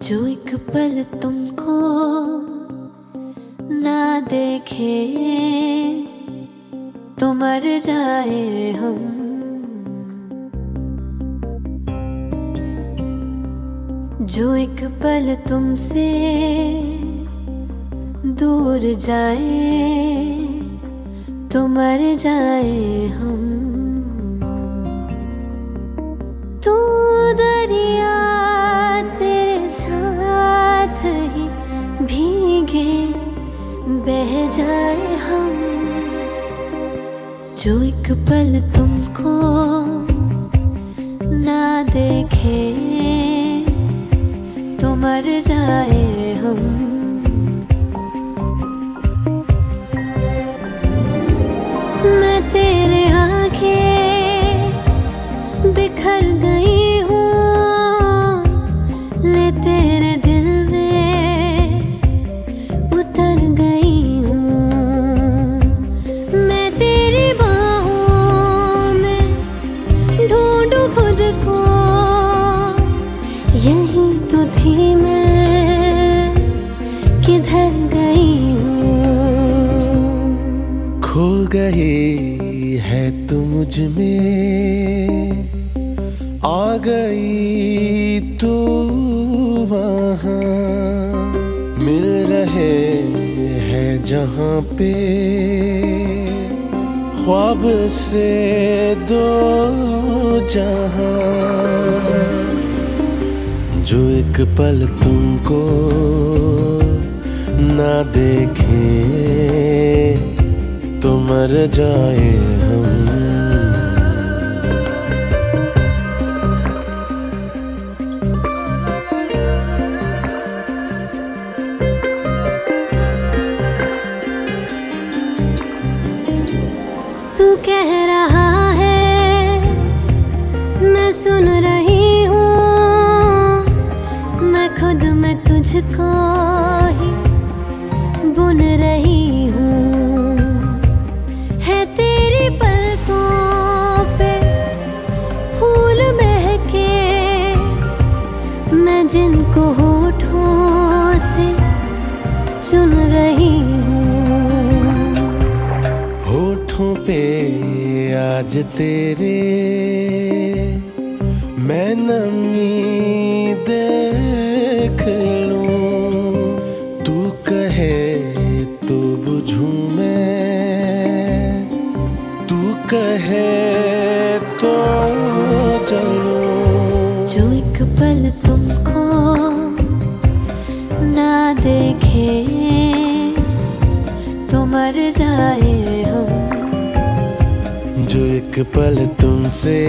जो एक पल तुमको ना देखे तो मर जाए हम। जो एक पल तुमसे दूर जाए तो मर जाए हम। तू दरिया तेरे साथ ही भीगे बह जाए हम। जो एक पल तुमको ना देखे तो मर जाए हम। मैं तेरे आगे बिखर गई हूँ, ले तेरे दिल में उतर गई हूँ। मैं तेरी बाहों में ढूंढूं खुद को, यही तो थी मैं, किधर गई हूँ। खो गई है तू मुझ में, आ गई तू वहाँ। मिल रहे हैं जहाँ पे ख्वाब से दो जहाँ। जो एक पल तुमको ना देखे तो मर जाए हम। तू कह रहा है मैं सुन रही हूँ, मैं खुद में तुझको ही बुन रही हूँ। है तेरी पलकों पे फूल महके, मैं जिनको होठों से चुन रही हूँ। होठों पे आज तेरे मैं नमी देख लूं। तू कहे तो बुझूं मैं, तू कहे तो चलूं। जो एक पल तुमको ना देखे तो मर जाए हम। जो एक पल तुमसे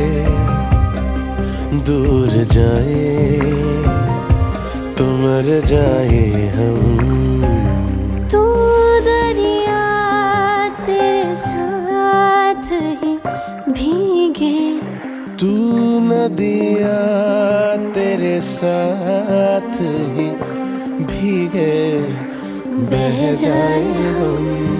दूर जाए तो मर जाए हम। तू दरिया तेरे साथ ही भीगे, तू नदिया तेरे साथ ही भीगे बह जाए हम।